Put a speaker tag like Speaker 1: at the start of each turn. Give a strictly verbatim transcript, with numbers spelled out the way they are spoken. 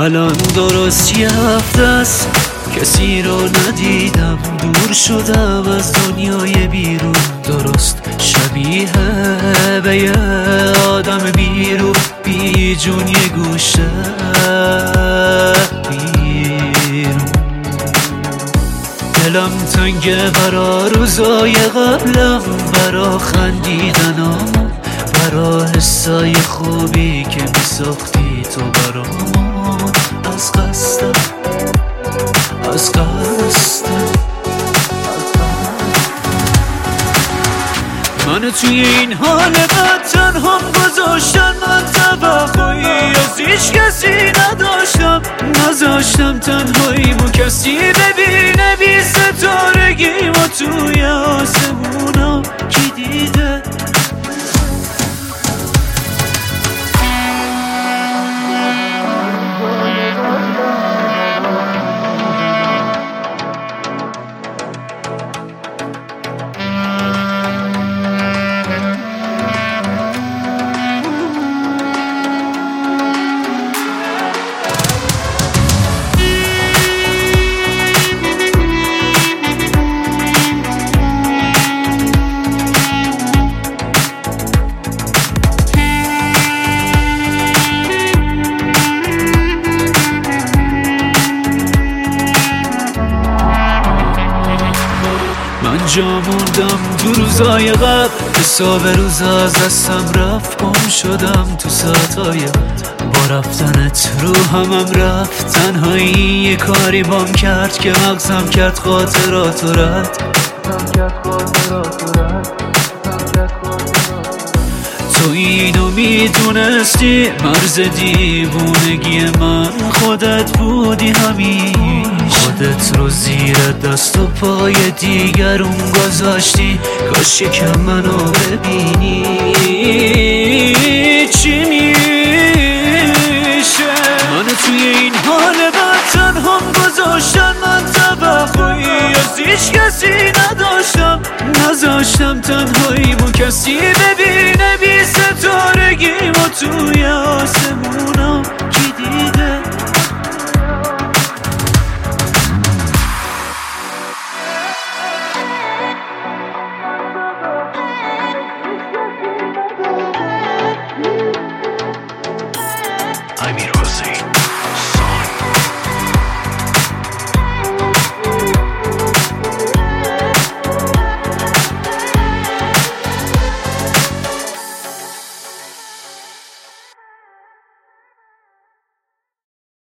Speaker 1: الان درست یه هفته است کسی رو ندیدم، دور شدم از دنیای بیرون، درست شبیه به یه آدم بیرون، بی جون یه گوشه بیرون. دلم تنگه برا روزای قبلم، برا خندیدنم، برا حسای خوبی که میساختی تو برام. از قصدم از قصدم منو توی این حال بد تنهام گذاشتن، من توقعی از هیچ کسی نداشتم، نذاشتم تنهاییمو کسی ببینه، بی ستارگیمو توی آسمونا کی دیده. من جا موندم دو روزای قبل، حساب روزا از دستم رفت، گم شدم تو ساعتای بعد، با رفتنت رو همم رفت. تنهایی یه کاری بام کرد که مغزم کرد خاطرات رد. تو اینو میدونستی، مرز دیوونگی من خودت بودی همیشه، خودت رو زیر دست و پای دیگرون گذاشتی، کاش یکم منو ببینی چی میشه. منو توی این حال بد تنهام گذاشتن، من توقعی از هیچ کسی نداشتم، نذاشتم تنهاییمو کسی ببینه، بی ستارگیمو توی آسمونا